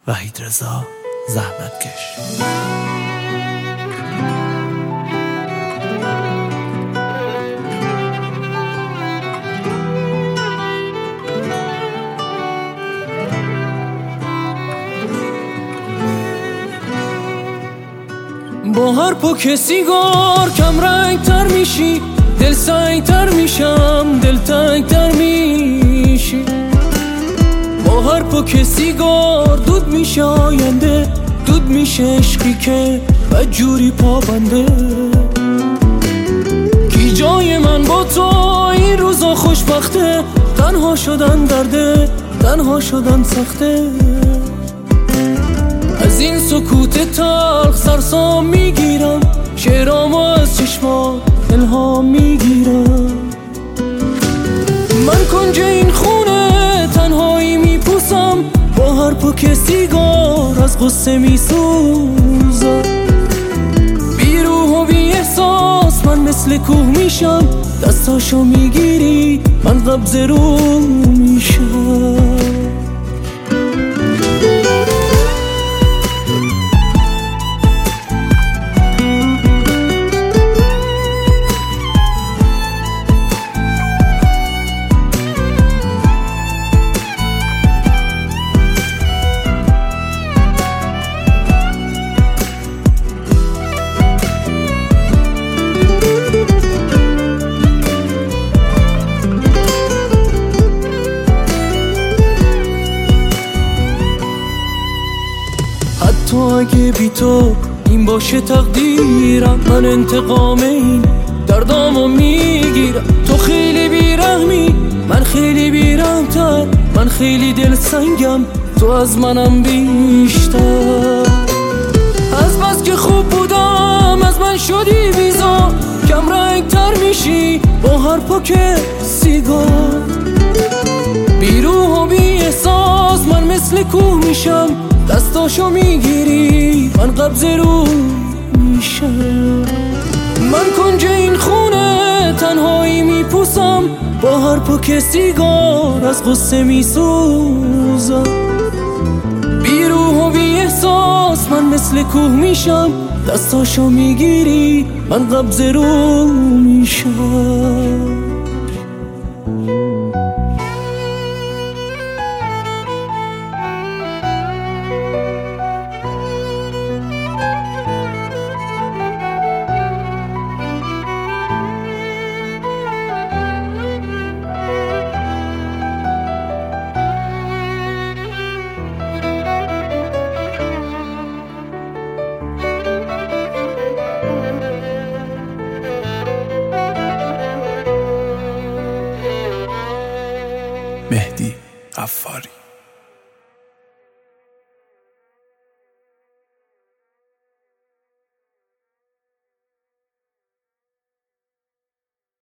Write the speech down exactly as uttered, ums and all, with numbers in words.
وحید رضا زحمتکش. با هر پک سیگار کم رنگ تر میشی، دل سنگ تر میشم، دل تنگ تر میشی. با هر پک سیگار دود میشه آینده، دود میشه عشقی که بدجوری پابنده. کی جای من با تو این روزا خوشبخته، تنها شدن درده، تنها شدن سخته. از این سکوت تلخ سرسام میگیرم، شعرامو از چشمات الهام میگیرم. من کنج این خونه تنهایی میپوسم، با هر پک سیگار از غصه میسوزم. بی روح و بی احساس من مثل کوه میشم، دستاشو میگیری من قبض رو میشم. تو اگه بی تو این باشه تقدیرم، من انتقام این دردامو میگیرم. تو خیلی بیرحمی، من خیلی بیرحمتر، من خیلی دل سنگم، تو از منم بیشتر. از بس که خوب بودم از من شدی بیزار، کم رنگ تر میشی با هر پک سیگار. بی روح و بی احساس من مثل کوه میشم، دستاشو میگیری من قبض رو میشم. من کنج این خونه تنهایی میپوسم، با هر پک سیگار از غصه میسوزم. بی روح و بی احساس من مثل کوه میشم، دستاشو میگیری من قبض رو میشم. مهدی غفاری.